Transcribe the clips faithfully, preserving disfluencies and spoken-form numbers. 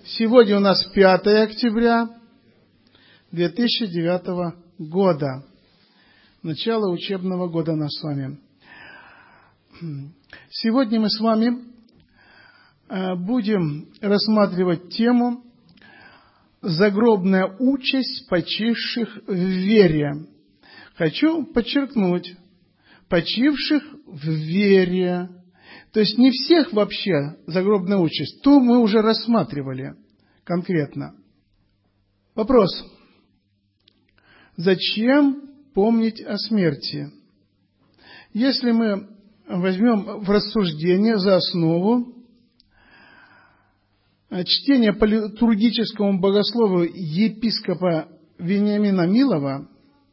Сегодня у нас пятое октября две тысячи девятого года. Начало учебного года у нас с вами. Сегодня мы с вами будем рассматривать тему «Загробная участь почивших в вере». Хочу подчеркнуть, почивших в вере. То есть не всех вообще загробная участь. Ту мы уже рассматривали конкретно. Вопрос. Зачем помнить о смерти? Если мы возьмем в рассуждение за основу чтение по литургическому богословию епископа Вениамина Милова,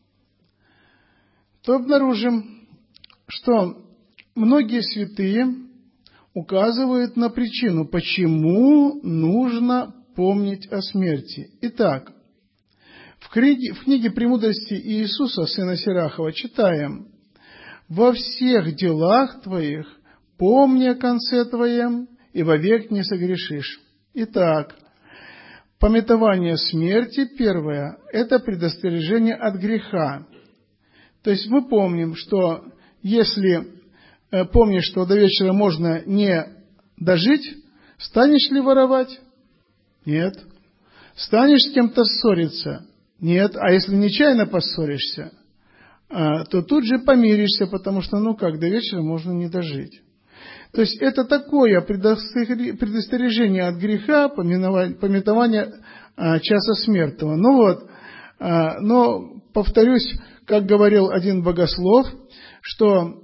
то обнаружим, что многие святые указывают на причину, почему нужно помнить о смерти. Итак, в книге, в книге «Премудрости Иисуса, сына Сирахова» читаем: «Во всех делах твоих помни о конце твоем, и вовек не согрешишь». Итак, памятование смерти, первое, это предостережение от греха. То есть мы помним, что если помнишь, что до вечера можно не дожить, станешь ли воровать? Нет. Станешь с кем-то ссориться? Нет. А если нечаянно поссоришься, то тут же помиришься, потому что, ну как, до вечера можно не дожить. То есть это такое предостережение от греха, памятование часа смертного. Ну вот, но повторюсь, как говорил один богослов, что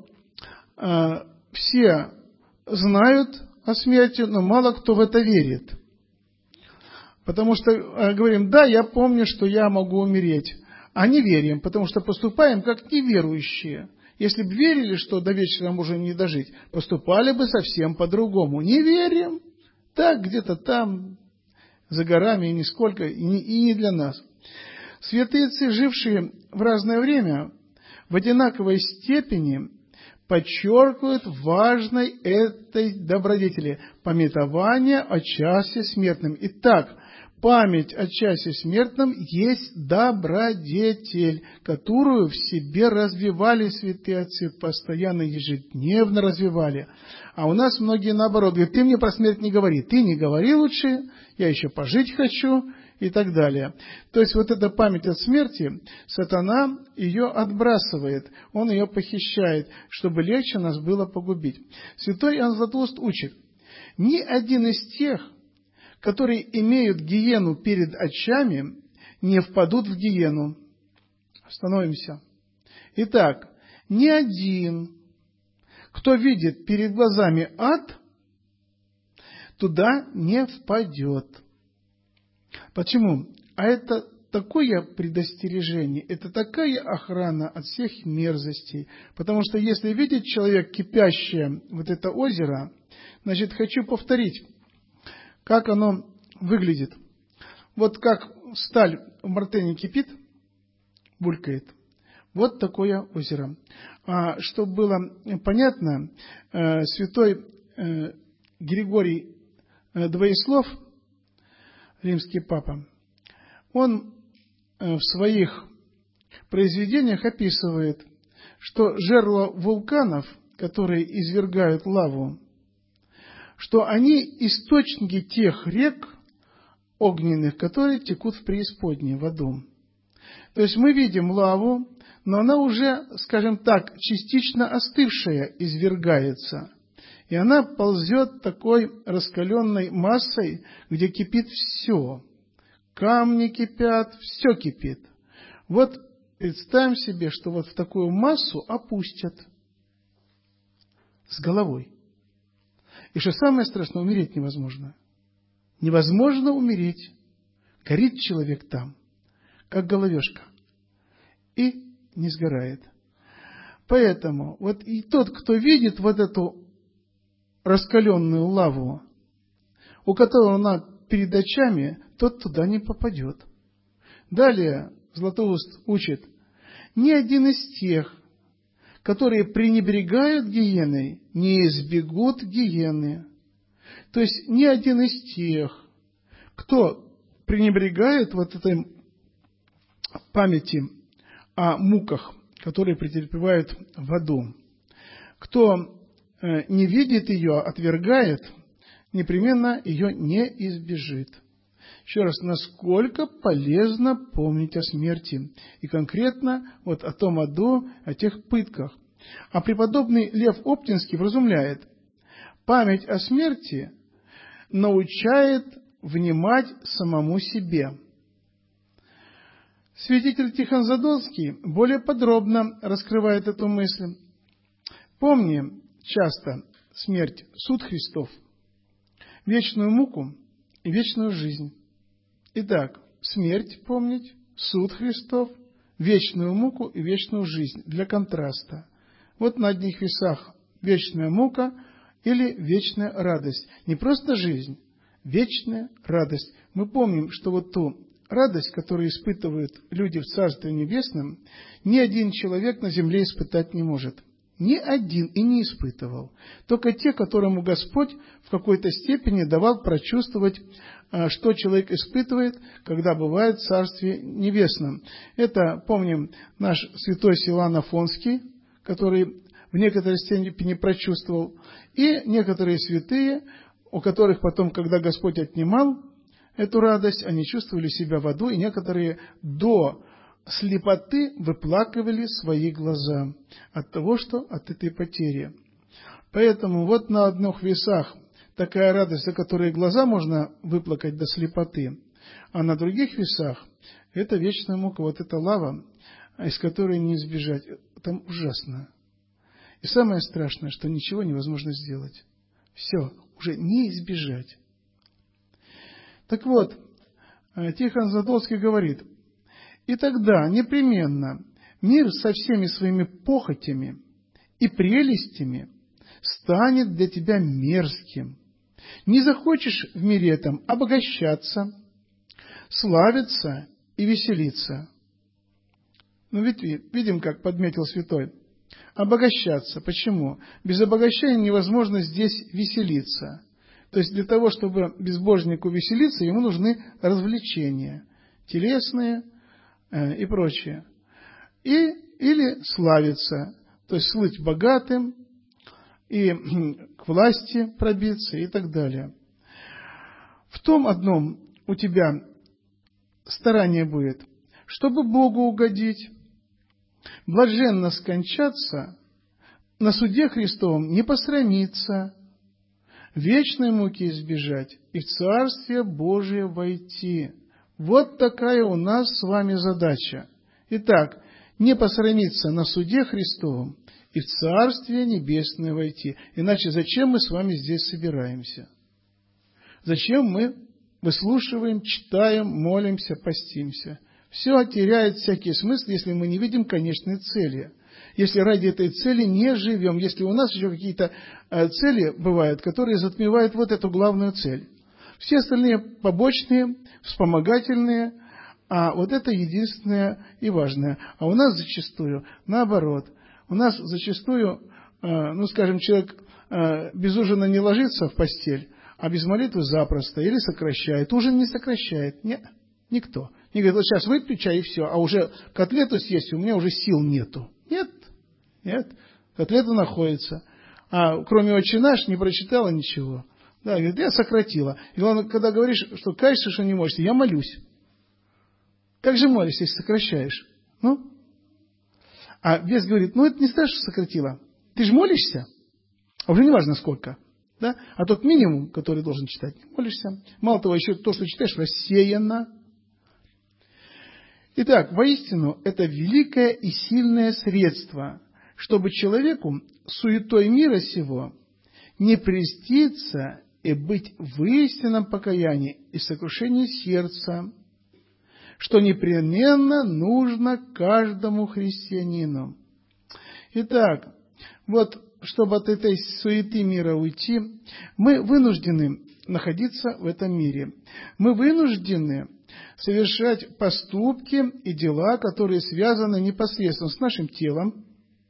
все знают о смерти, но мало кто в это верит. Потому что говорим: да, я помню, что я могу умереть. А не верим, потому что поступаем как неверующие. Если бы верили, что до вечера можно не дожить, поступали бы совсем по-другому. Не верим. Так, где-то там, за горами, и нисколько, и не, и не для нас. Святые отцы, жившие в разное время, в одинаковой степени подчеркивают важной этой добродетели – памятование о часе смертном. Итак, память о часе смертном есть добродетель, которую в себе развивали святые отцы, постоянно, ежедневно развивали. А у нас многие наоборот говорят: ты мне про смерть не говори, ты не говори лучше, я еще пожить хочу, и так далее. То есть вот эта память от смерти, сатана ее отбрасывает, он ее похищает, чтобы легче нас было погубить. Святой Иоанн Златоуст учит: ни один из тех, которые имеют гиену перед очами, не впадут в гиену. Остановимся. Итак, ни один, кто видит перед глазами ад, туда не впадет. Почему? А это такое предостережение, это такая охрана от всех мерзостей. Потому что если видит человек кипящее вот это озеро, значит, хочу повторить, как оно выглядит. Вот как сталь в мартене кипит, булькает. Вот такое озеро. А чтобы было понятно, святой Григорий Двоеслов, римский папа, он в своих произведениях описывает, что жерла вулканов, которые извергают лаву, что они источники тех рек огненных, которые текут в преисподней, в аду. То есть мы видим лаву, но она уже, скажем так, частично остывшая извергается. И она ползет такой раскаленной массой, где кипит все. Камни кипят, все кипит. Вот представим себе, что вот в такую массу опустят с головой. И что самое страшное, умереть невозможно. Невозможно умереть. Горит человек там, как головешка, и не сгорает. Поэтому вот и тот, кто видит вот эту раскаленную лаву, у которого она перед очами, тот туда не попадет. Далее Златоуст учит: ни один из тех, которые пренебрегают гиеной, не избегут гиены. То есть ни один из тех, Кто пренебрегает вот этой памяти о муках, которые претерпевают в аду, кто не видит ее, отвергает, непременно ее не избежит. Еще раз, насколько полезно помнить о смерти, и конкретно вот о том аду, о тех пытках. А преподобный Лев Оптинский вразумляет: память о смерти научает внимать самому себе. Святитель Тихон Задонский более подробно раскрывает эту мысль. Помни часто смерть, суд Христов, вечную муку и вечную жизнь. Итак, смерть помнить, суд Христов, вечную муку и вечную жизнь для контраста. Вот на одних весах вечная мука или вечная радость. Не просто жизнь, вечная радость. Мы помним, что вот ту радость, которую испытывают люди в Царстве Небесном, ни один человек на земле испытать не может. Ни один и не испытывал. Только те, которому Господь в какой-то степени давал прочувствовать, что человек испытывает, когда бывает в Царстве Небесном. Это, помним, наш святой Силуан Афонский, который в некоторой степени прочувствовал, и некоторые святые, у которых потом, когда Господь отнимал эту радость, они чувствовали себя в аду, и некоторые до слепоты выплакивали свои глаза от того, что от этой потери. Поэтому вот на одних весах такая радость, за которой глаза можно выплакать до слепоты, а на других весах это вечная мука, вот эта лава, из которой не избежать. Там ужасно. И самое страшное, что ничего невозможно сделать. Все, уже не избежать. Так вот, Тихон Задонский говорит: и тогда непременно мир со всеми своими похотями и прелестями станет для тебя мерзким. Не захочешь в мире этом обогащаться, славиться и веселиться. Ну ведь видим, как подметил святой. Обогащаться. Почему? Без обогащения невозможно здесь веселиться. То есть для того, чтобы безбожнику веселиться, ему нужны развлечения. Телесные, и прочее. И, или славиться, то есть слыть богатым, и к власти пробиться, и так далее. В том одном у тебя старание будет, чтобы Богу угодить, блаженно скончаться, на суде Христовом не посрамиться, вечной муки избежать и в Царствие Божие войти. Вот такая у нас с вами задача. Итак, не посрамиться на суде Христовом и в Царствие Небесное войти. Иначе зачем мы с вами здесь собираемся? Зачем мы выслушиваем, читаем, молимся, постимся? Все теряет всякий смысл, если мы не видим конечной цели. Если ради этой цели не живем, если у нас еще какие-то цели бывают, которые затмевают вот эту главную цель. Все остальные побочные, вспомогательные, а вот это единственное и важное. А у нас зачастую наоборот. У нас зачастую, ну скажем, человек без ужина не ложится в постель, а без молитвы запросто, или сокращает. Ужин не сокращает. Нет, никто. Не говорит: вот сейчас выпью чай и все, а уже котлету съесть у меня уже сил нету. Нет, нет, котлета находится. А кроме «Отче наш» не прочитала ничего. Да, говорит, я сократила. И главное, когда говоришь, что каешься, что не молишься, я молюсь. Как же молишься, если сокращаешь? Ну? А бес говорит: ну это не страшно, что сократила. Ты же молишься, а уже не важно сколько. Да? А тот минимум, который должен читать, не молишься. Мало того, еще то, что читаешь, рассеяно. Итак, воистину, это великое и сильное средство, чтобы человеку суетой мира сего не прельститься и быть в истинном покаянии и сокрушении сердца, что непременно нужно каждому христианину. Итак, вот, чтобы от этой суеты мира уйти, мы вынуждены находиться в этом мире. Мы вынуждены совершать поступки и дела, которые связаны непосредственно с нашим телом,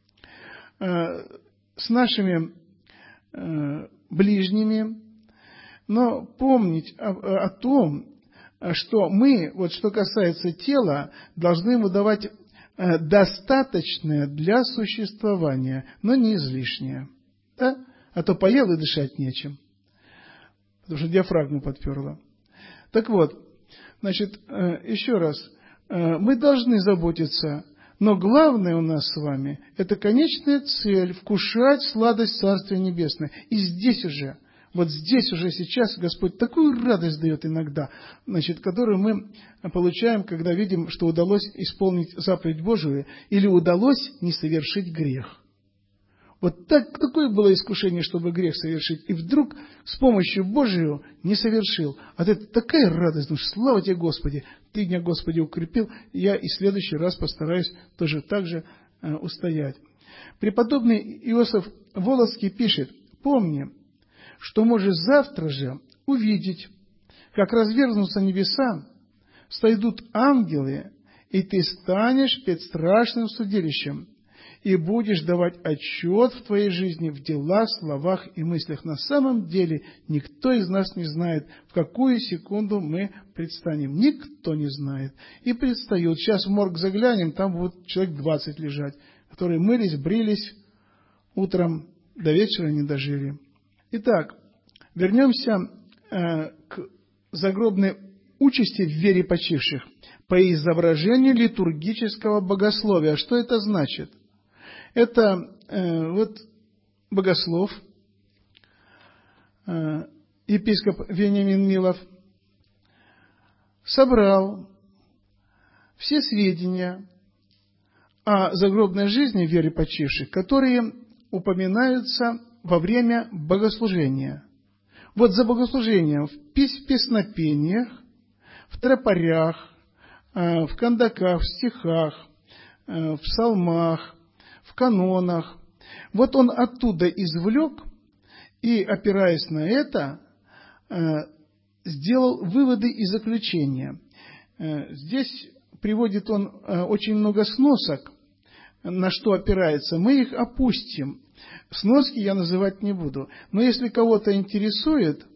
с нашими ближними, но помнить о, о том, что мы, вот что касается тела, должны ему давать достаточное для существования, но не излишнее. Да? А то поел и дышать нечем, потому что диафрагму подперло. Так вот, значит, еще раз, мы должны заботиться, но главное у нас с вами – это конечная цель – вкушать сладость Царствия Небесного. И здесь уже, вот здесь уже сейчас Господь такую радость дает иногда, значит, которую мы получаем, когда видим, что удалось исполнить заповедь Божию или удалось не совершить грех. Вот так, такое было искушение, чтобы грех совершить, и вдруг с помощью Божию не совершил. А это такая радость, ну, слава тебе, Господи, Ты меня, Господи, укрепил, я и в следующий раз постараюсь тоже так же э, устоять. Преподобный Иосиф Волоцкий пишет: «Помни, что можешь завтра же увидеть, как разверзнутся небеса, сойдут ангелы, и ты станешь перед страшным судилищем, и будешь давать отчет в твоей жизни, в делах, словах и мыслях. На самом деле никто из нас не знает, в какую секунду мы предстанем. Никто не знает. И предстают. Сейчас в морг заглянем, там будет человек двадцать лежать, которые мылись, брились, утром до вечера не дожили». Итак, вернемся э, к загробной участи в вере почивших по изображению литургического богословия. Что это значит? Это э, вот богослов, э, епископ Вениамин Милов, собрал все сведения о загробной жизни в вере почивших, которые упоминаются во время богослужения. Вот за богослужением в песнопениях, в тропарях, э, в кандаках, в стихах, э, в псалмах, в канонах. Вот он оттуда извлек и, опираясь на это, сделал выводы и заключения. Здесь приводит он очень много сносок, на что опирается. Мы их опустим. Сноски я называть не буду. Но если кого-то интересует,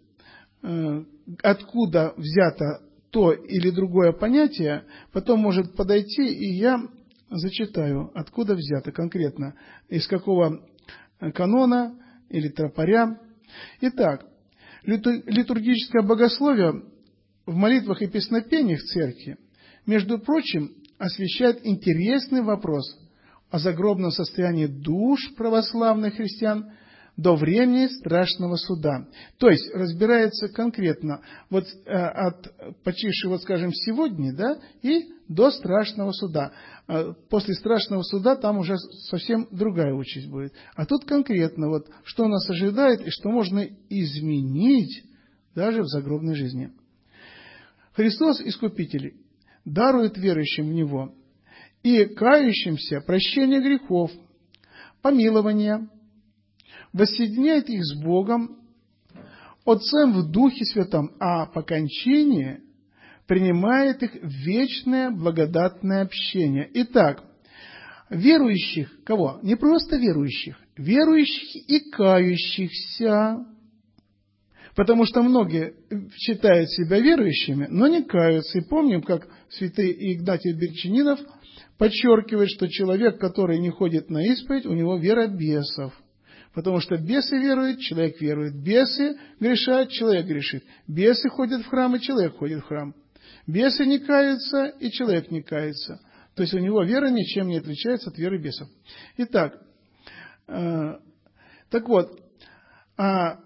откуда взято то или другое понятие, потом может подойти, и я зачитаю, откуда взято конкретно, из какого канона или тропаря. Итак, литургическое богословие в молитвах и песнопениях церкви, между прочим, освещает интересный вопрос о загробном состоянии душ православных христиан до времени страшного суда. То есть разбирается конкретно вот э, от почившего, вот, скажем, сегодня, да, и до страшного суда. А после страшного суда там уже совсем другая участь будет. А тут конкретно вот что нас ожидает и что можно изменить даже в загробной жизни. Христос Искупитель дарует верующим в Него и кающимся прощение грехов, помилование, воссоединяет их с Богом, Отцем в Духе Святом, а по кончине принимает их в вечное благодатное общение. Итак, верующих, кого? Не просто верующих, верующих и кающихся. Потому что многие считают себя верующими, но не каются. И помним, как святый Игнатий Берчининов подчеркивает, что человек, который не ходит на исповедь, у него вера бесов. Потому что бесы веруют, человек верует. Бесы грешат, человек грешит. Бесы ходят в храм, и человек ходит в храм. Бесы не каются, и человек не кается. То есть у него вера ничем не отличается от веры бесов. Итак, э, так вот, а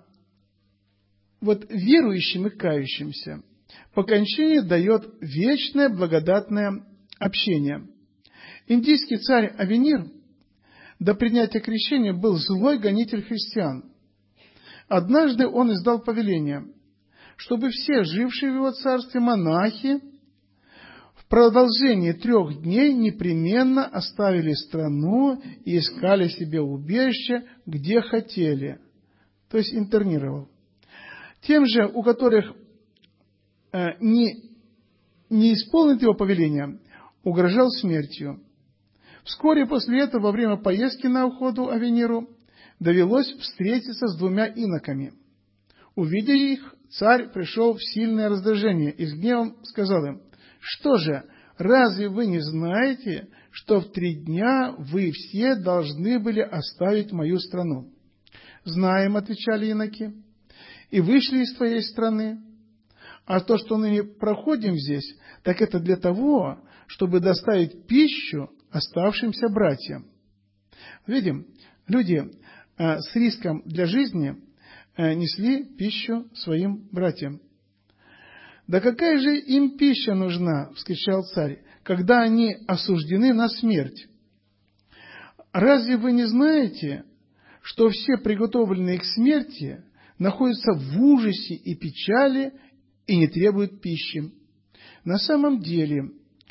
вот верующим и кающимся по кончине дает вечное благодатное общение. Индийский царь Авенир до принятия крещения был злой гонитель христиан. Однажды он издал повеление, чтобы все жившие в его царстве монахи в продолжении трех дней непременно оставили страну и искали себе убежище, где хотели. То есть интернировал. Тем же, у которых э, не, не исполнит его повеление, угрожал смертью. Вскоре после этого, во время поездки на охоту Авениру, довелось встретиться с двумя иноками. Увидя их, царь пришел в сильное раздражение и с гневом сказал им: «Что же, разве вы не знаете, что в три дня вы все должны были оставить мою страну?» «Знаем», — отвечали иноки, — «и вышли из твоей страны. А то, что ныне проходим здесь, так это для того, чтобы доставить пищу оставшимся братьям». Видим, люди э, с риском для жизни э, несли пищу своим братьям. «Да какая же им пища нужна, — вскричал царь, — когда они осуждены на смерть? Разве вы не знаете, что все приготовленные к смерти находятся в ужасе и печали и не требуют пищи?» На самом деле,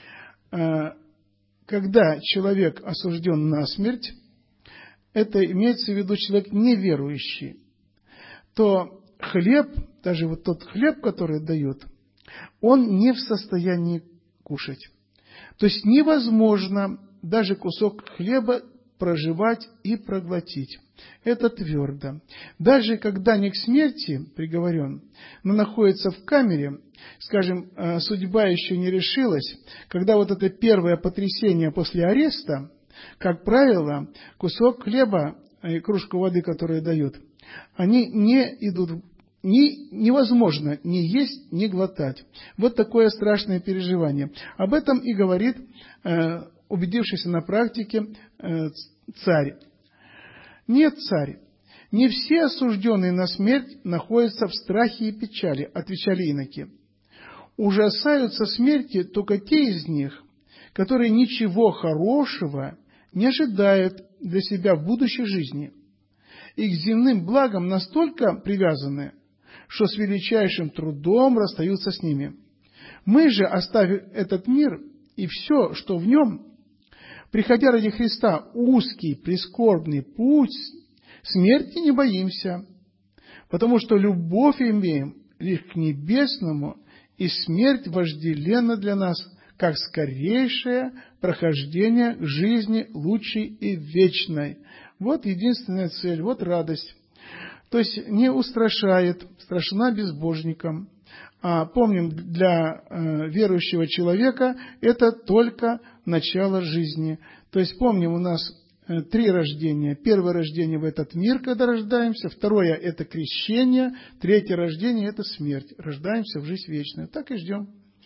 когда человек осужден на смерть, это имеется в виду человек неверующий, то хлеб, даже вот тот хлеб, который дают, он не в состоянии кушать. То есть невозможно даже кусок хлеба прожевать и проглотить. Это твердо. Даже когда не к смерти приговорен, но находится в камере, скажем, судьба еще не решилась, когда вот это первое потрясение после ареста, как правило, кусок хлеба и кружку воды, которую дают, они не идут, не, невозможно ни есть, ни глотать. Вот такое страшное переживание. Об этом и говорит э, убедившийся на практике э, царь. «Нет, царь, не все осужденные на смерть находятся в страхе и печали», — отвечали иноки. «Ужасаются смерти только те из них, которые ничего хорошего не ожидают для себя в будущей жизни и к земным благам настолько привязаны, что с величайшим трудом расстаются с ними. Мы же, оставив этот мир и все, что в нем, приходя ради Христа узкий, прискорбный путь, смерти не боимся, потому что любовь имеем лишь к небесному, и смерть вожделенна для нас, как скорейшее прохождение к жизни лучшей и вечной». Вот единственная цель, вот радость. То есть не устрашает, страшна безбожникам. А помним, для э, верующего человека это только начало жизни. То есть помним, у нас э, три рождения. Первое рождение в этот мир, когда рождаемся. Второе – это крещение. Третье рождение – это смерть. Рождаемся в жизнь вечную. Так и ждем.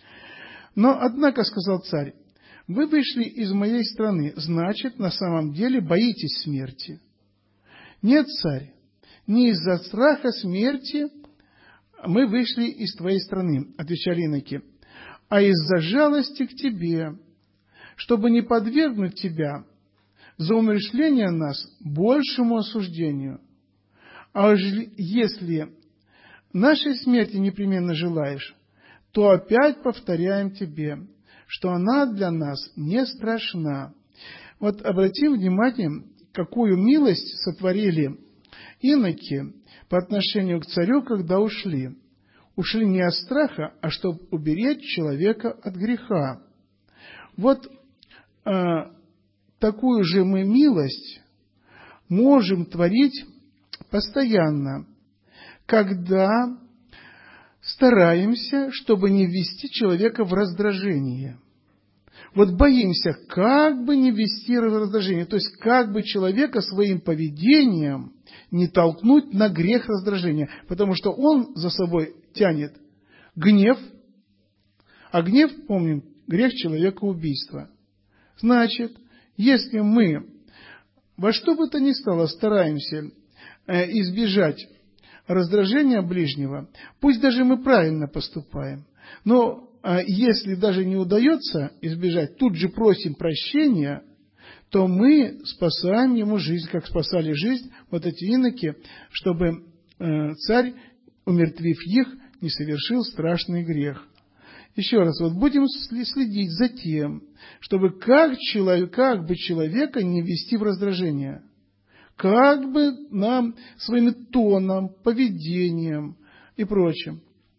«Но, однако, — сказал царь, — вы вышли из моей страны, значит, на самом деле боитесь смерти». «Нет, царь, не из-за страха смерти мы вышли из твоей страны, — отвечали иноки, — а из-за жалости к тебе, чтобы не подвергнуть тебя за умерщвление нас большему осуждению. А если нашей смерти непременно желаешь, то опять повторяем тебе, что она для нас не страшна». Вот обратим внимание, какую милость сотворили иноки по отношению к царю, когда ушли. Ушли не от страха, а чтобы уберечь человека от греха. Вот э, такую же мы милость можем творить постоянно, когда стараемся, чтобы не ввести человека в раздражение. Вот боимся, как бы не ввести в раздражение, то есть как бы человека своим поведением не толкнуть на грех раздражения, потому что он за собой тянет гнев, а гнев, помним, грех человекоубийства. Значит, если мы во что бы то ни стало стараемся избежать раздражения ближнего, пусть даже мы правильно поступаем, но если даже не удается избежать, тут же просим прощения, то мы спасаем ему жизнь, как спасали жизнь вот эти иноки, чтобы царь, умертвив их, не совершил страшный грех. Еще раз, вот будем следить за тем, чтобы как, человек, как бы человека не ввести в раздражение, как бы нам своим тоном, поведением и прочим.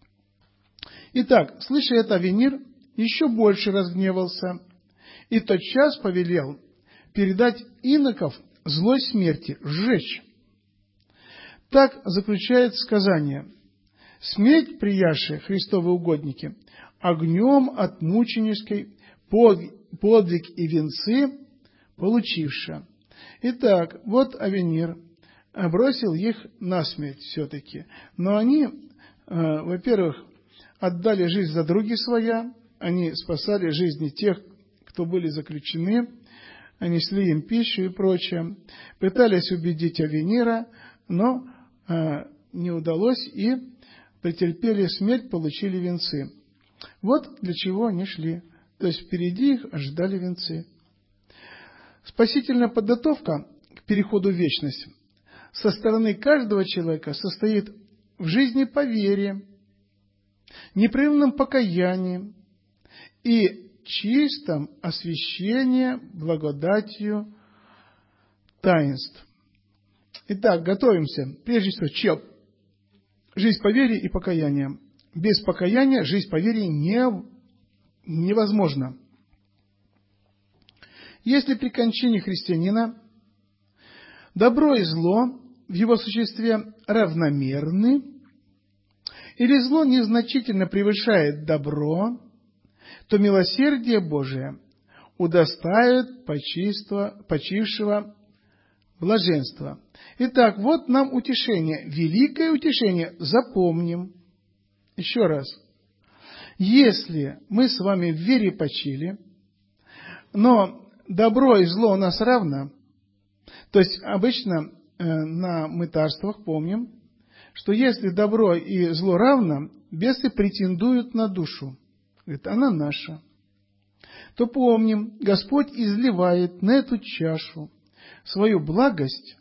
Итак, слыша это, Авенир еще больше разгневался и тотчас повелел передать иноков злой смерти, сжечь. Так заключает сказание: смерть прияши Христовы угодники, огнем от мученической подвиг и венцы получивши. Итак, вот Авенир бросил их насмерть все-таки. Но они, э, во-первых, отдали жизнь за други своя, они спасали жизни тех, кто были заключены, они несли им пищу и прочее, пытались убедить Авенира, но э, не удалось и претерпели смерть, получили венцы. Вот для чего они шли. То есть впереди их ожидали венцы. Спасительная подготовка к переходу в вечность со стороны каждого человека состоит в жизни по вере, непрерывном покаянии и чистом освящении благодатью таинств. Итак, готовимся. Прежде всего, чем? Жизнь по вере и покаяние. Без покаяния жизнь по вере не, невозможна. Если при кончине христианина добро и зло в его существе равномерны, или зло незначительно превышает добро, то милосердие Божие удостаивает почившего блаженства. Итак, вот нам утешение, великое утешение. Запомним. Еще раз. Если мы с вами в вере почили, но добро и зло у нас равно, то есть обычно э, на мытарствах помним, что если добро и зло равно, бесы претендуют на душу. Говорит, она наша. То помним, Господь изливает на эту чашу свою благость,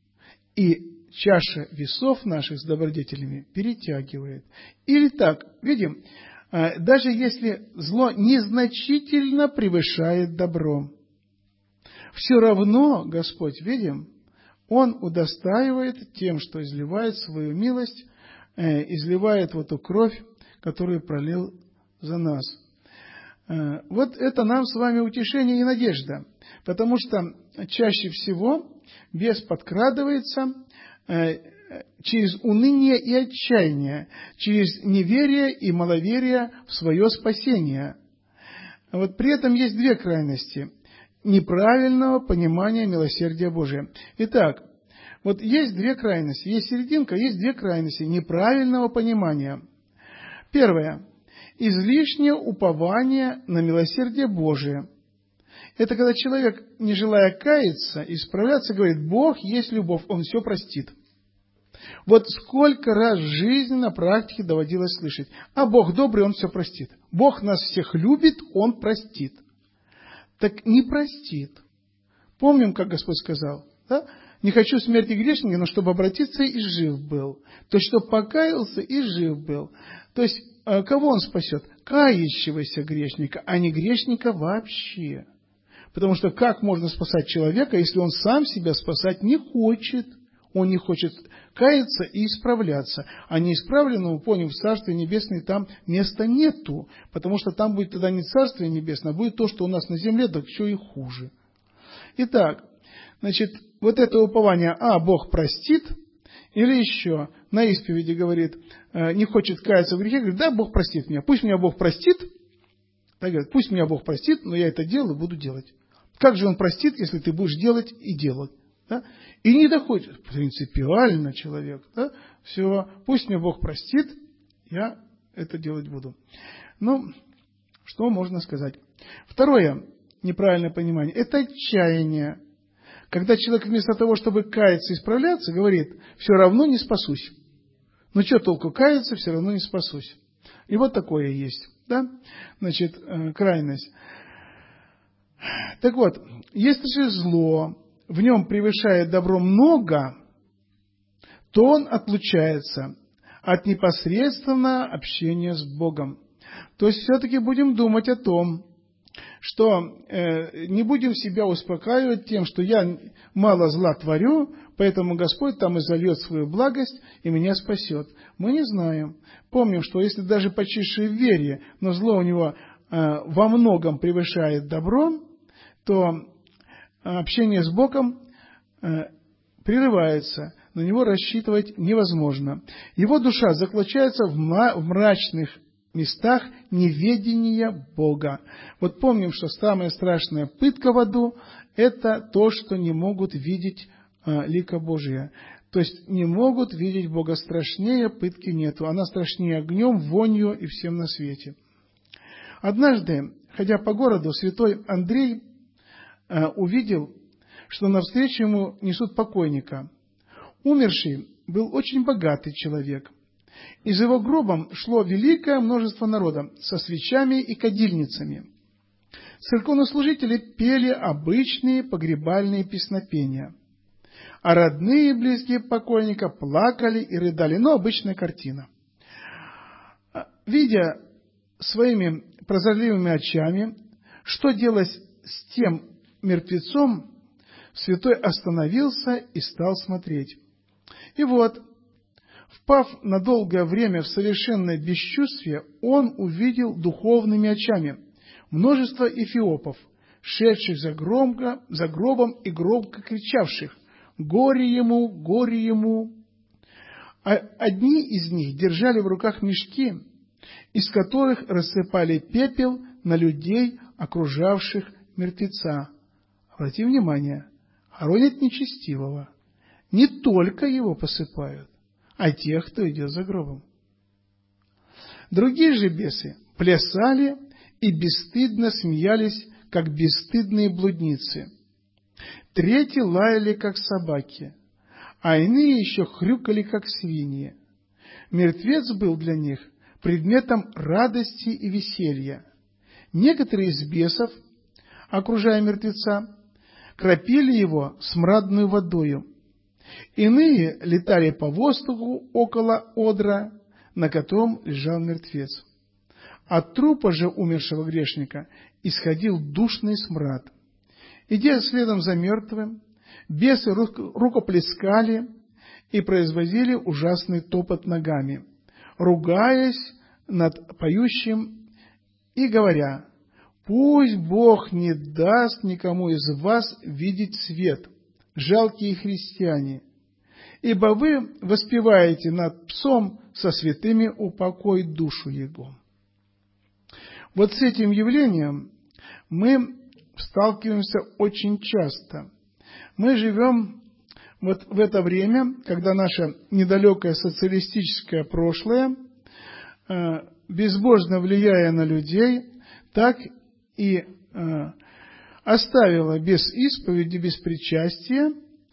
и чаша весов наших с добродетелями перетягивает. Или так, видим, даже если зло незначительно превышает добро, все равно Господь, видим, Он удостаивает тем, что изливает свою милость, изливает вот эту кровь, которую пролил за нас. Вот это нам с вами утешение и надежда, потому что чаще всего бес подкрадывается через уныние и отчаяние, через неверие и маловерие в свое спасение. Вот при этом есть две крайности неправильного понимания милосердия Божия. Итак, вот есть две крайности, есть серединка, есть две крайности неправильного понимания. Первое. Излишнее упование на милосердие Божие. Это когда человек, не желая каяться, исправляться, говорит, Бог есть любовь, Он все простит. Вот сколько раз в жизни на практике доводилось слышать, а Бог добрый, Он все простит. Бог нас всех любит, Он простит. Так не простит. Помним, как Господь сказал, да? Не хочу смерти грешника, но чтобы обратиться и жив был. То есть, чтобы покаялся и жив был. То есть, кого Он спасет? Кающегося грешника, а не грешника вообще. Потому что как можно спасать человека, если он сам себя спасать не хочет? Он не хочет каяться и исправляться. А неисправленному, понял, в Царстве Небесное там места нету. Потому что там будет тогда не Царствие Небесное, а будет то, что у нас на земле, так еще и хуже. Итак, значит, вот это упование, а, Бог простит, или еще на исповеди говорит, не хочет каяться в грехе, говорит, да, Бог простит меня. Пусть меня Бог простит, так говорит, пусть меня Бог простит, но я это делаю, буду делать. Как же Он простит, если ты будешь делать и делать? Да? И не доходит, принципиально человек, да? Все, пусть меня Бог простит, я это делать буду. Ну, что можно сказать? Второе неправильное понимание, это отчаяние. Когда человек вместо того, чтобы каяться и исправляться, говорит, все равно не спасусь. Ну, что толку каяться, все равно не спасусь. И вот такое есть, да? Значит, крайность. Так вот, если же зло в нем превышает добро много, то он отлучается от непосредственного общения с Богом. То есть, все-таки будем думать о том, что э, не будем себя успокаивать тем, что я мало зла творю, поэтому Господь там изольет свою благость и меня спасет. Мы не знаем. Помним, что если даже почивший в вере, но зло у него э, во многом превышает добро, то общение с Богом э, прерывается. на него рассчитывать невозможно. Его душа заключается в мрачных местах неведения Бога. Вот помним, что самая страшная пытка в аду – это то, что не могут видеть а, лика Божия. То есть не могут видеть Бога. Страшнее пытки нету. Она страшнее огнем, вонью и всем на свете. Однажды, ходя по городу, святой Андрей а, увидел, что навстречу ему несут покойника. Умерший был очень богатый человек. И за его гробом шло великое множество народа со свечами и кадильницами. Церковнослужители пели обычные погребальные песнопения, а родные и близкие покойника плакали и рыдали. Но обычная картина. Видя своими прозорливыми очами, что делать с тем мертвецом, святой остановился и стал смотреть. И вот, впав на долгое время в совершенное бесчувствие, он увидел духовными очами множество эфиопов, шедших за, громко, за гробом и громко кричавших: «Горе ему! Горе ему!». А одни из них держали в руках мешки, из которых рассыпали пепел на людей, окружавших мертвеца. Обрати внимание, хоронят нечестивого. Не только его посыпают, а тех, кто идет за гробом. Другие же бесы плясали и бесстыдно смеялись, как бесстыдные блудницы. Третьи лаяли, как собаки, а иные еще хрюкали, как свиньи. Мертвец был для них предметом радости и веселья. Некоторые из бесов, окружая мертвеца, кропили его смрадную водою. Иные летали по воздуху около одра, на котором лежал мертвец. От трупа же умершего грешника исходил душный смрад. Идя следом за мертвым, бесы рукоплескали и производили ужасный топот ногами, ругаясь над поющим и говоря: «Пусть Бог не даст никому из вас видеть свет, жалкие христиане, ибо вы воспеваете над псом со святыми упокой душу его». Вот с этим явлением мы сталкиваемся очень часто. Мы живем вот в это время, когда наше недалекое социалистическое прошлое, безбожно влияя на людей, так и оставило без исповеди, без причастия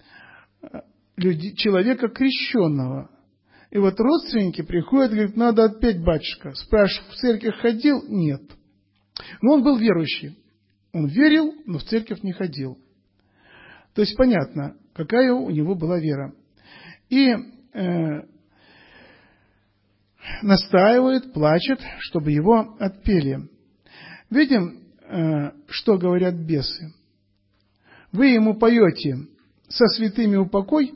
человека крещенного. И вот родственники приходят и говорят: надо отпеть, батюшка. Спрашиваю: в церковь ходил? Нет. Но он был верующий. Он верил, но в церковь не ходил. То есть понятно, какая у него была вера. И э, настаивает, плачет, чтобы его отпели. Видим, э, что говорят бесы. Вы ему поете: со святыми упокой,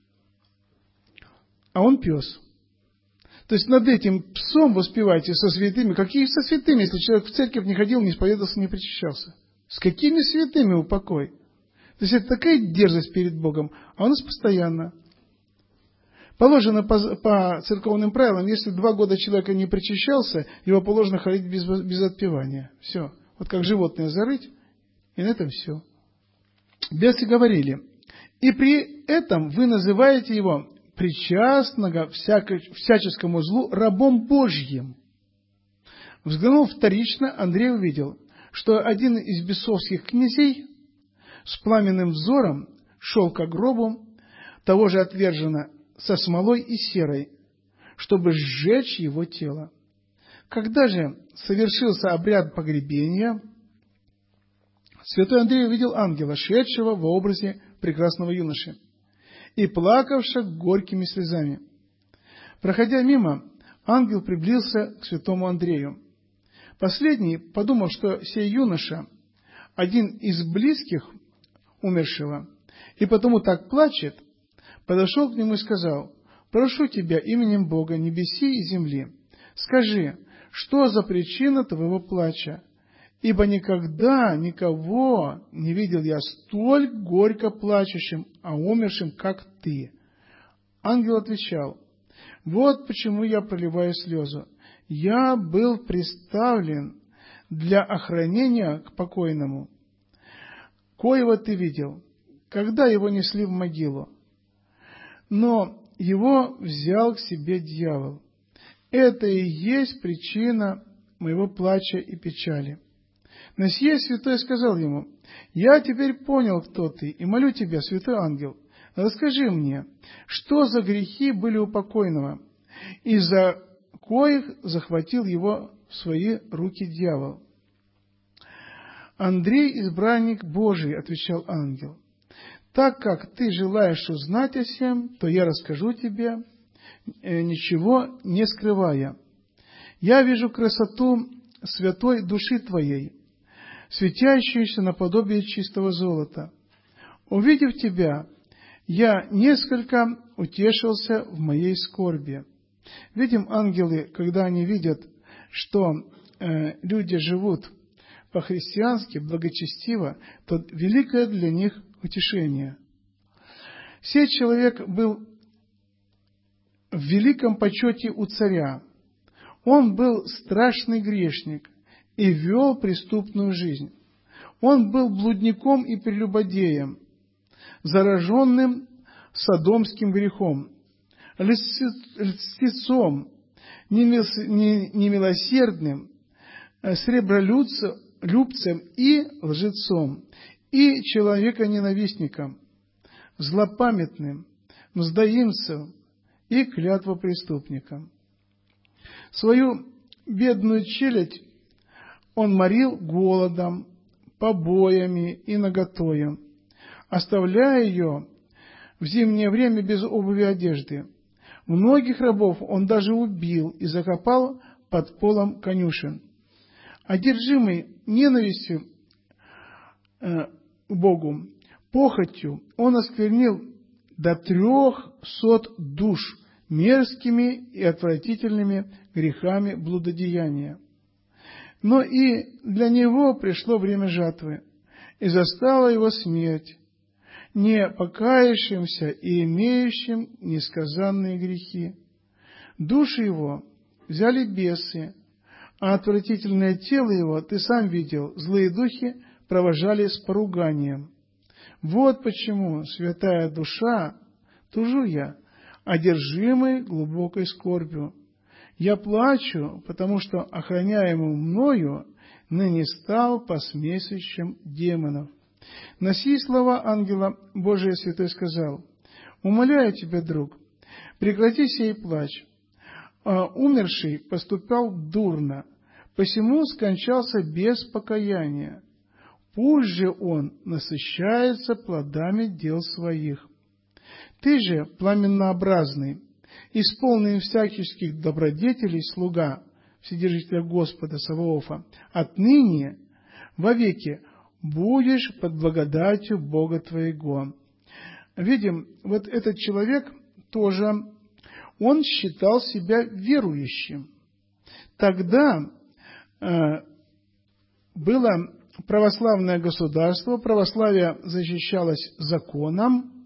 а он пес. То есть над этим псом воспевайте со святыми. Какие со святыми, если человек в церковь не ходил, не исповедовался, не причащался? С какими святыми упокой? То есть это такая дерзость перед Богом, а у нас постоянно. Положено по, по церковным правилам, если два года человека не причащался, его положено хоронить без, без отпевания. Все. Вот как животное зарыть, и на этом все. Бесы говорили: и при этом вы называете его причастного всяко, всяческому злу рабом Божьим. Взглянув вторично, Андрей увидел, что один из бесовских князей с пламенным взором шел к гробу того же отвержена со смолой и серой, чтобы сжечь его тело. Когда же совершился обряд погребения, святой Андрей увидел ангела, шедшего в образе прекрасного юноши и плакавшего горькими слезами. Проходя мимо, ангел приблизился к святому Андрею. Последний, подумав, что сей юноша один из близких умершего, и потому так плачет, подошел к нему и сказал: прошу тебя именем Бога небеси и земли, скажи, что за причина твоего плача? Ибо никогда никого не видел я столь горько плачущим, а умершим, как ты. Ангел отвечал: «Вот почему я проливаю слезы. Я был приставлен для охранения к покойному, коего ты видел, когда его несли в могилу. Но его взял к себе дьявол. Это и есть причина моего плача и печали». На сие святой сказал ему: «Я теперь понял, кто ты, и молю тебя, святой ангел, расскажи мне, что за грехи были у покойного, из-за коих захватил его в свои руки дьявол?» «Андрей, избранник Божий, — отвечал ангел, — так как ты желаешь узнать о сем, то я расскажу тебе, ничего не скрывая. Я вижу красоту святой души твоей, светящуюся наподобие чистого золота. Увидев тебя, я несколько утешился в моей скорби». Видим, ангелы, когда они видят, что э, люди живут по-христиански, благочестиво, то великое для них утешение. Сей человек был в великом почете у царя. Он был страшный грешник и вел преступную жизнь. Он был блудником и прелюбодеем, зараженным содомским грехом, льстецом, немилосердным, сребролюбцем и лжецом, и человеконенавистником, злопамятным, мздоимцем и клятвопреступником. Свою бедную челядь он морил голодом, побоями и наготою, оставляя ее в зимнее время без обуви и одежды. Многих рабов он даже убил и закопал под полом конюшен. Одержимый ненавистью э, к Богу, похотью, он осквернил до трехсот душ мерзкими и отвратительными грехами блудодеяния. Но и для него пришло время жатвы, и застала его смерть, не покаявшимся и имеющим несказанные грехи. Души его взяли бесы, а отвратительное тело его, ты сам видел, злые духи провожали с поруганием. Вот почему, святая душа, тужу я, одержимый глубокой скорбью. Я плачу, потому что охраняемый мною ныне стал посмешищем демонов». На сии слова ангела Божия святой сказал: «Умоляю тебя, друг, прекрати сей плач. А умерший поступал дурно, посему скончался без покаяния. Пусть же он насыщается плодами дел своих. Ты же, пламеннообразный, исполненный всяческих добродетелей слуга Вседержителя Господа Саваофа, отныне вовеки будешь под благодатью Бога твоего». Видим, вот этот человек тоже, он считал себя верующим. Тогда э, было православное государство, православие защищалось законом,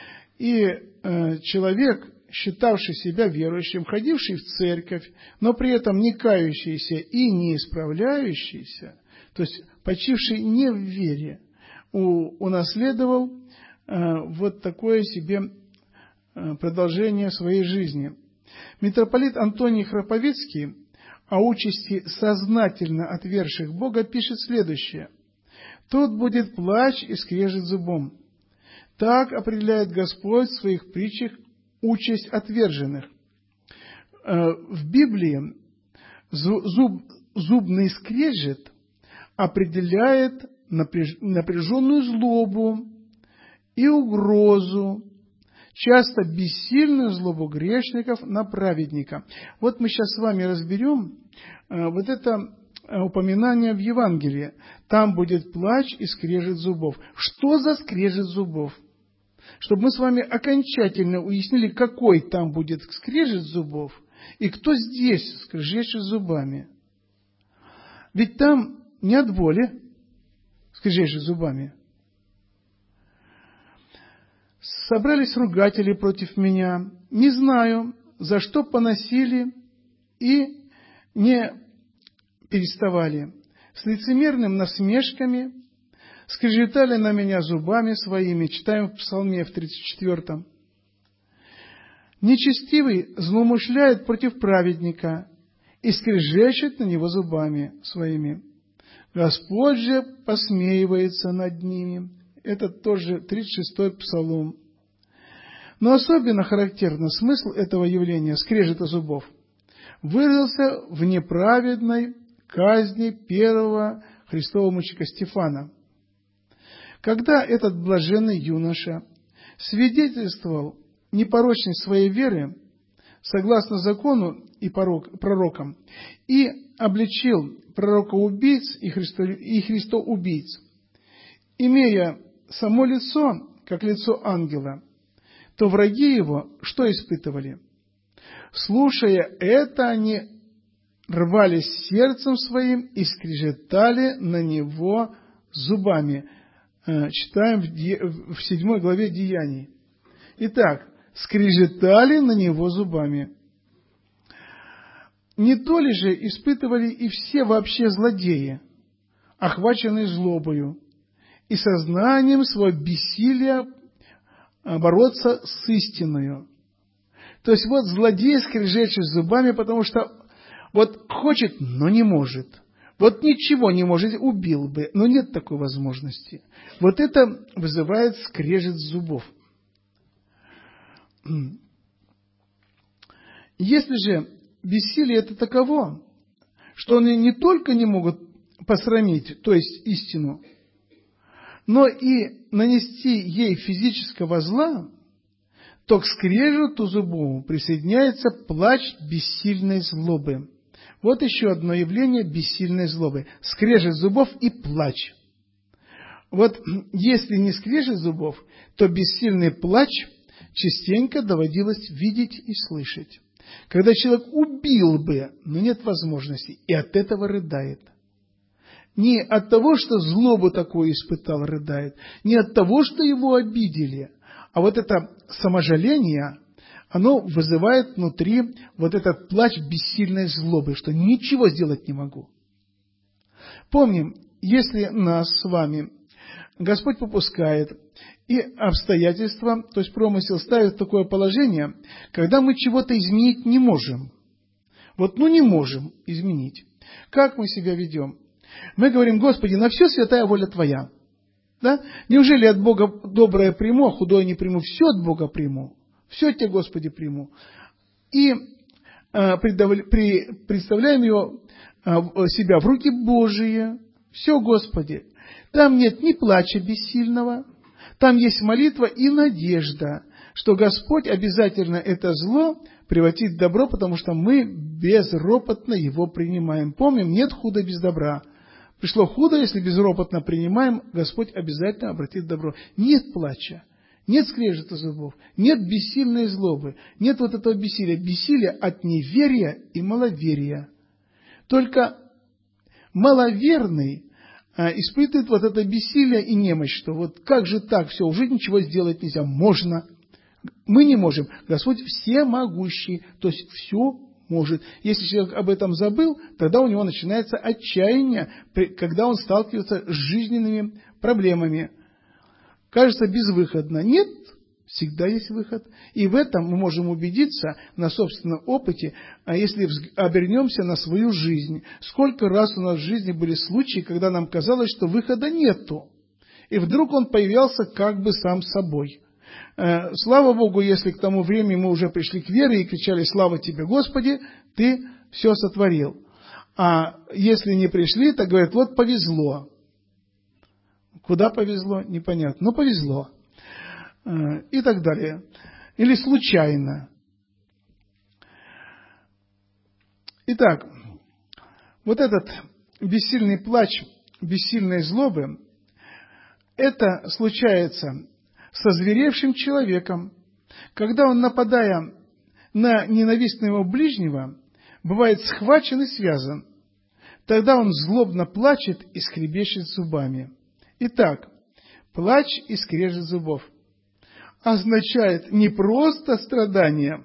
и э, человек, считавший себя верующим, ходивший в церковь, но при этом не кающийся и не исправляющийся, то есть почивший не в вере, у, унаследовал э, вот такое себе э, продолжение своей жизни. Митрополит Антоний Храповицкий о участи сознательно отвергших Бога пишет следующее: «Тут будет плач и скрежет зубом. Так определяет Господь в своих притчах участь отверженных». В Библии зуб, зубный скрежет определяет напряженную злобу и угрозу, часто бессильную злобу грешников на праведника. Вот мы сейчас с вами разберем вот это упоминание в Евангелии. Там будет плач и скрежет зубов. Что за скрежет зубов? Чтобы мы с вами окончательно уяснили, какой там будет скрежет зубов и кто здесь скрежещет зубами. Ведь там не от боли скрежещет зубами. собрались ругатели против меня, не знаю, за что поносили и не переставали. С лицемерным насмешками скрежетали на меня зубами своими, читаем в Псалме в тридцать четвёртом. Нечестивый злоумышляет против праведника и скрежещет на него зубами своими. Господь же посмеивается над ними. Это тоже тридцать шестой Псалом. Но особенно характерно смысл этого явления скрежета зубов выразился в неправедной казни первого Христового мученика Стефана. Когда этот блаженный юноша свидетельствовал непорочность своей веры согласно закону и пророкам и обличил пророка-убийц и Христоубийц, имея само лицо, как лицо ангела, то враги его что испытывали? Слушая это, они рвались сердцем своим и скрежетали на него зубами. Читаем в седьмой главе Деяний. Итак, скрежетали на него зубами. Не то ли же испытывали и все вообще злодеи, охваченные злобою и сознанием своего бессилия бороться с истиною. То есть вот злодей скрежещет зубами, потому что вот хочет, но не может. Вот ничего не может, убил бы, но нет такой возможности. Вот это вызывает скрежет зубов. Если же бессилие это таково, что они не только не могут посрамить, то есть истину, но и нанести ей физического зла, то к скрежету зубов присоединяется плач бессильной злобы. Вот еще одно явление бессильной злобы. Скрежет зубов и плач. Вот если не скрежет зубов, то бессильный плач частенько доводилось видеть и слышать. Когда человек убил бы, но нет возможности, и от этого рыдает. Не от того, что злобу такое испытал, рыдает, не от того, что его обидели, а вот это саможаление, оно вызывает внутри вот этот плач бессильной злобы, что ничего сделать не могу. Помним, если нас с вами Господь попускает, и обстоятельства, то есть промысел, ставит в такое положение, когда мы чего-то изменить не можем. Вот ну не можем изменить. Как мы себя ведем? Мы говорим: Господи, на все святая воля Твоя. Да? Неужели от Бога доброе приму, а худое не приму? Все от Бога приму. Все Тебе, Господи, приму. И а, при, представляем его, а, себя в руки Божии. Все, Господи. Там нет ни плача бессильного, там есть молитва и надежда, что Господь обязательно это зло превратит в добро, потому что мы безропотно его принимаем. Помним, нет худа без добра. Пришло худо, если безропотно принимаем, Господь обязательно обратит в добро. Нет плача, нет скрежета зубов, нет бессильной злобы, нет вот этого бессилия. Бессилие от неверия и маловерия. Только маловерный испытывает вот это бессилие и немощь, что вот как же так, все, уже ничего сделать нельзя, можно. Мы не можем. Господь всемогущий, то есть все может. Если человек об этом забыл, тогда у него начинается отчаяние, когда он сталкивается с жизненными проблемами. Кажется безвыходно. Нет, всегда есть выход. И в этом мы можем убедиться на собственном опыте, а если обернемся на свою жизнь. Сколько раз у нас в жизни были случаи, когда нам казалось, что выхода нету. И вдруг он появлялся как бы сам собой. Слава Богу, если к тому времени мы уже пришли к вере и кричали: «Слава Тебе, Господи, Ты все сотворил». А если не пришли, то говорят: вот повезло. Куда повезло? Непонятно. Но повезло. И так далее. Или случайно. Итак, вот этот бессильный плач, бессильной злобы, это случается со зверевшим человеком, когда он, нападая на ненавистного ближнего, бывает схвачен и связан. Тогда он злобно плачет и скребещет зубами. Итак, плач и скрежет зубов. означает не просто страдание,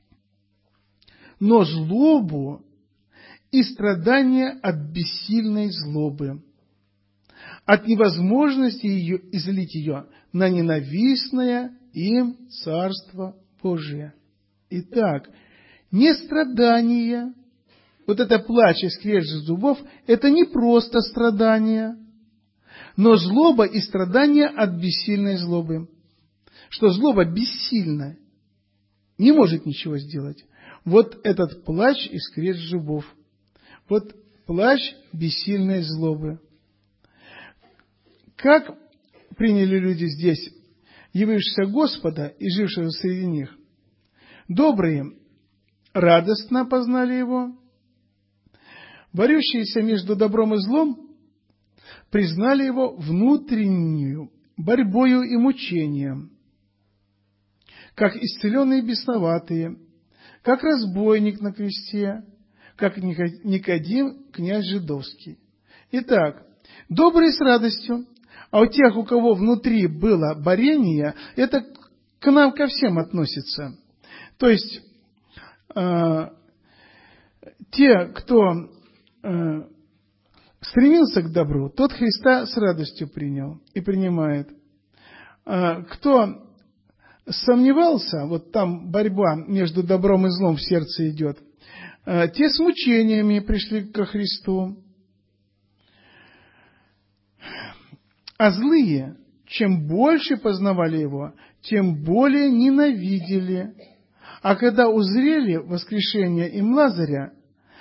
но злобу и страдание от бессильной злобы, от невозможности ее излить ее на ненавистное им Царство Божие. Итак, не страдание, вот это плач и скрежет зубов, это не просто страдание, но злоба и страдание от бессильной злобы. Что злоба бессильна, не может ничего сделать. Вот этот плач и скрежет зубов. Вот плач бессильной злобы. Как приняли люди здесь явившегося Господа и жившего среди них? Добрые радостно познали Его, борющиеся между добром и злом признали Его внутреннюю борьбою и мучением, как исцеленные бесноватые, как разбойник на кресте, как Никодим, князь жидовский. Итак, добрые с радостью, а у тех, у кого внутри было борение, это к нам, ко всем относится. То есть, э, те, кто э, стремился к добру, тот Христа с радостью принял и принимает. Э, кто сомневался, вот там борьба между добром и злом в сердце идет, э, те с мучениями пришли ко Христу. А злые, чем больше познавали Его, тем более ненавидели. А когда узрели воскрешение им Лазаря,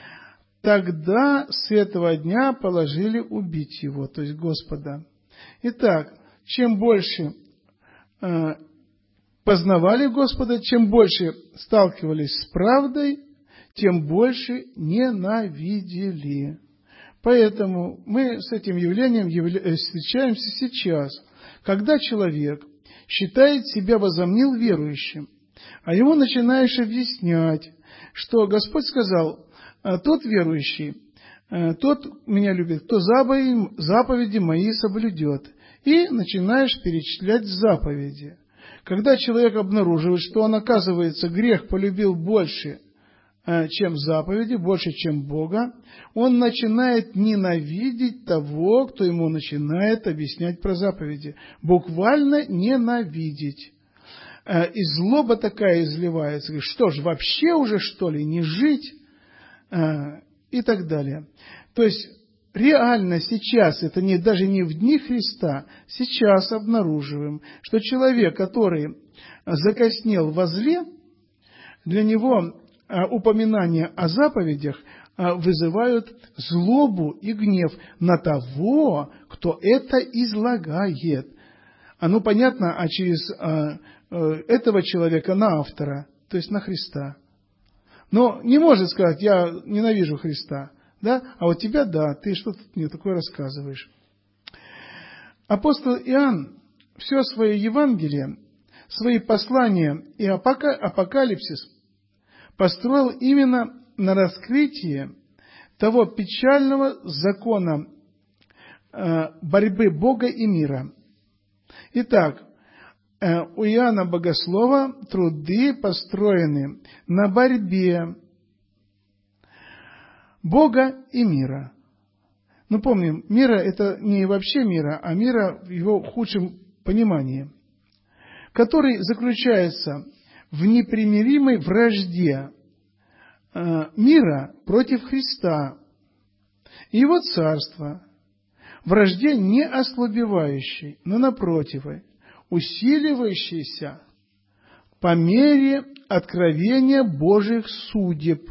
тогда с этого дня положили убить Его, то есть Господа. Итак, чем больше э, познавали Господа, чем больше сталкивались с правдой, тем больше ненавидели. Поэтому мы с этим явлением явля... встречаемся сейчас, когда человек считает себя, возомнил верующим, а ему начинаешь объяснять, что Господь сказал: тот верующий, тот меня любит, кто заповеди, заповеди мои соблюдет. И начинаешь перечислять заповеди. Когда человек обнаруживает, что он, оказывается, грех полюбил больше, чем заповеди, больше, чем Бога, он начинает ненавидеть того, кто ему начинает объяснять про заповеди. Буквально ненавидеть. И злоба такая изливается. Говорит, что ж, вообще уже, что ли, не жить? И так далее. То есть, реально сейчас, это не, даже не в дни Христа, сейчас обнаруживаем, что человек, который закоснел во зле, для него упоминания о заповедях вызывают злобу и гнев на того, кто это излагает. А ну понятно, а через этого человека на автора, то есть на Христа. Но не может сказать: я ненавижу Христа, да? А вот тебя, да, ты что-то мне такое рассказываешь. Апостол Иоанн все свое Евангелие, свои послания и апокалипсис построил именно на раскрытии того печального закона борьбы Бога и мира. Итак, у Иоанна Богослова труды построены на борьбе Бога и мира. Ну, помним, мира – это не вообще мира, а мира в его худшем понимании, который заключается в непримиримой вражде мира против Христа и Его Царства, вражде не ослабевающей, но напротив, усиливающейся по мере откровения Божьих судеб.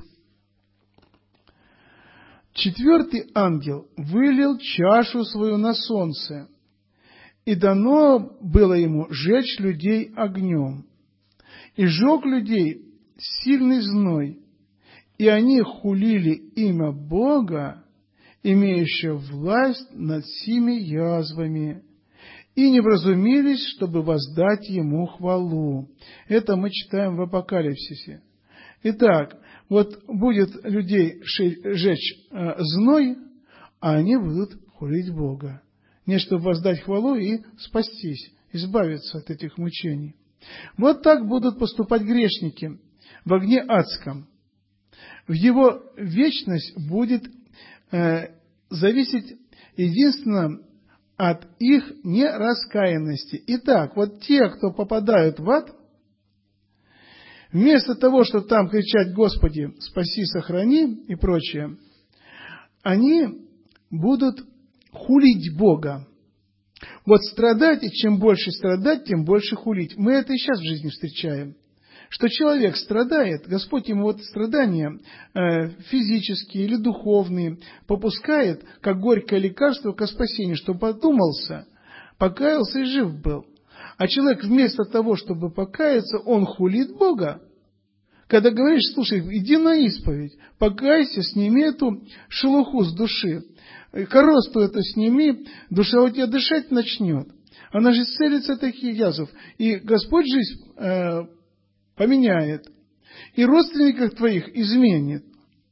Четвертый ангел вылил чашу свою на солнце, и дано было ему жечь людей огнем, и жег людей сильный зной, и они хулили имя Бога, имеющего власть над сими язвами, и не вразумились, чтобы воздать Ему хвалу. Это мы читаем в Апокалипсисе. Итак, вот будет людей жечь э, зной, а они будут хулить Бога. Не чтобы воздать хвалу и спастись, избавиться от этих мучений. Вот так будут поступать грешники в огне адском. В его вечность будет э, зависеть единственно от их нераскаянности. Итак, вот те, кто попадают в ад, вместо того, чтобы там кричать: «Господи, спаси, сохрани» и прочее, они будут хулить Бога. Вот страдать, и чем больше страдать, тем больше хулить. Мы это и сейчас в жизни встречаем. Что человек страдает, Господь ему вот страдания э, физические или духовные попускает, как горькое лекарство ко спасению, чтобы подумался, покаялся и жив был. А человек вместо того, чтобы покаяться, он хулит Бога. Когда говоришь: слушай, иди на исповедь, покайся, сними эту шелуху с души, коросту это сними, душа у тебя дышать начнет. Она же исцелится от таких язв. И Господь жизнь э, поменяет, и родственников твоих изменит,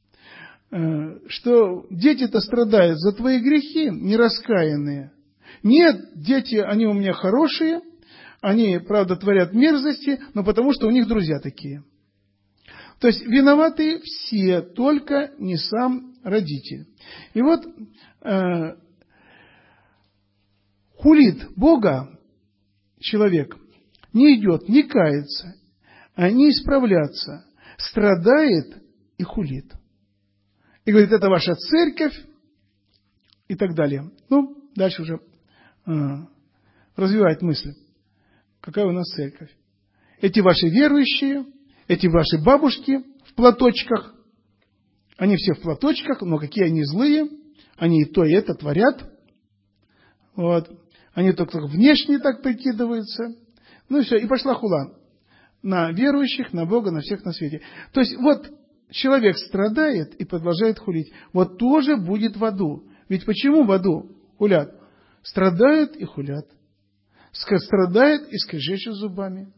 что дети-то страдают за твои грехи нераскаянные. Нет, дети, они у меня хорошие, они, правда, творят мерзости, но потому что у них друзья такие. То есть виноваты все, только не сам родитель. И вот э, хулит Бога человек, не идет, не кается, а не исправляться, страдает и хулит. И говорит: это ваша церковь, и так далее. Ну, дальше уже э, развивает мысль. Какая у нас церковь? Эти ваши верующие, эти ваши бабушки в платочках, они все в платочках, но какие они злые, они и то, и это творят. Вот. Они только внешне так прикидываются. Ну и все, и пошла хула. На верующих, на Бога, на всех на свете. То есть вот человек страдает и продолжает хулить. Вот тоже будет в аду. Ведь почему в аду хулят? Страдают и хулят. Страдают и скрежещут зубами.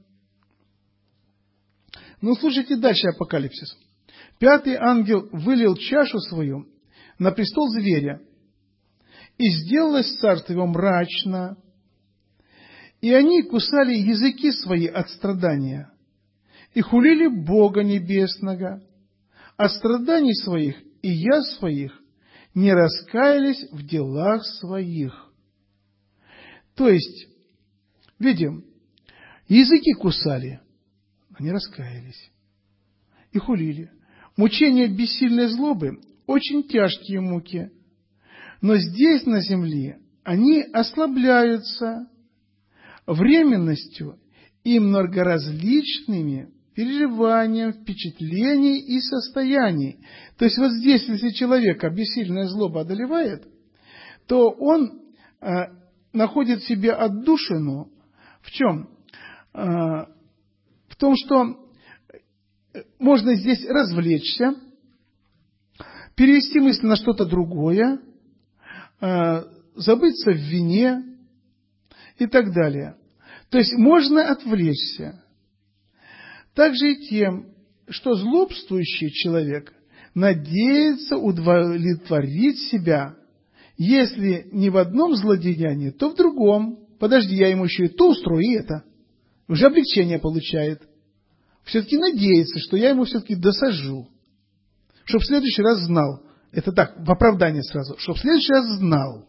Ну, слушайте дальше апокалипсис. Пятый ангел вылил чашу свою на престол зверя, и сделалось царство его мрачно, и они кусали языки свои от страдания, и хулили Бога Небесного, от страданий своих и язв своих не раскаялись в делах своих. То есть, видим, языки кусали, но не раскаялись, и хулили. Мучения бессильной злобы – очень тяжкие муки, но здесь, на земле, они ослабляются временностью и многоразличными переживанием, впечатлений и состояний. То есть вот здесь, если человека бессильная злоба одолевает, то он э, находит в себе отдушину. В чем? Э, в том, что можно здесь развлечься, перевести мысль на что-то другое, э, забыться в вине и так далее. То есть можно отвлечься. Также и тем, что злобствующий человек надеется удовлетворить себя, если не в одном злодеянии, то в другом. Подожди, я ему еще и то устрою, и это. Уже облегчение получает. Все-таки надеется, что я ему все-таки досажу. Чтоб в следующий раз знал. Это так, в оправдание сразу. Чтоб в следующий раз знал.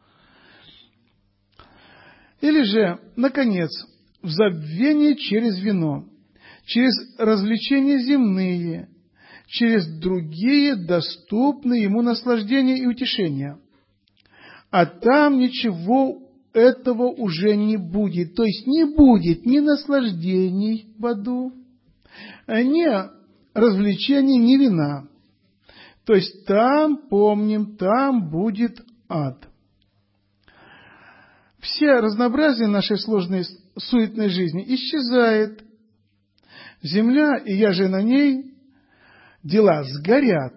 Или же, наконец, в забвение через вино, через развлечения земные, через другие доступные ему наслаждения и утешения. А там ничего этого уже не будет. То есть не будет ни наслаждений в аду, ни развлечений, ни вина. То есть там, помним, там будет ад. Все разнообразие нашей сложной суетной жизни исчезает. Земля, и я же на ней, дела сгорят.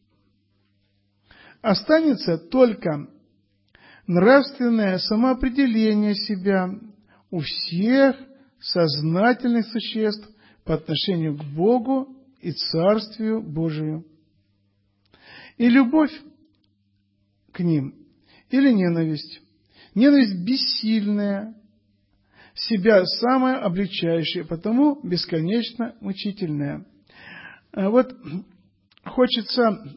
Останется только нравственное самоопределение себя у всех сознательных существ по отношению к Богу и Царствию Божию. И любовь к ним или ненависть. Ненависть бессильная, себя самое облегчающее, потому бесконечно мучительное. Вот хочется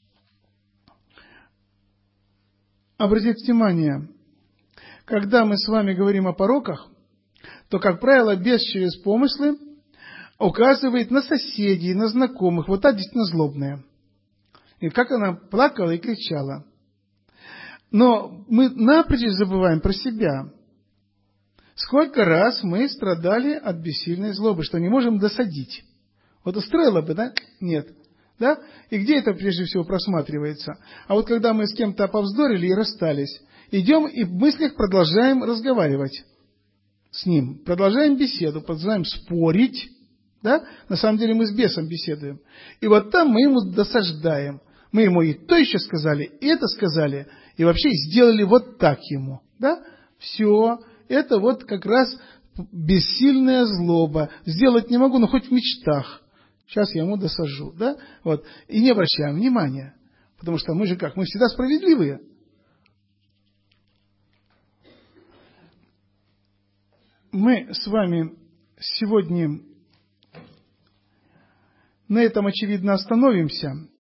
обратить внимание, когда мы с вами говорим о пороках, то, как правило, бес через помыслы указывает на соседей, на знакомых. Вот та действительно злобная. И как она плакала и кричала. Но мы напрочь забываем про себя. Сколько раз мы страдали от бессильной злобы, что не можем досадить. Вот устроила бы, да? Нет. Да? И где это прежде всего просматривается? А вот когда мы с кем-то повздорили и расстались, идем и в мыслях продолжаем разговаривать с ним, продолжаем беседу, продолжаем спорить. Да? На самом деле мы с бесом беседуем. И вот там мы ему досаждаем. Мы ему и то еще сказали, и это сказали, и вообще сделали вот так ему. Да? Все. Это вот как раз бессильная злоба. Сделать не могу, но хоть в мечтах. Сейчас я ему досажу. Да? Вот. И не обращаем внимания. Потому что мы же как? Мы всегда справедливые. Мы с вами сегодня на этом, очевидно, остановимся.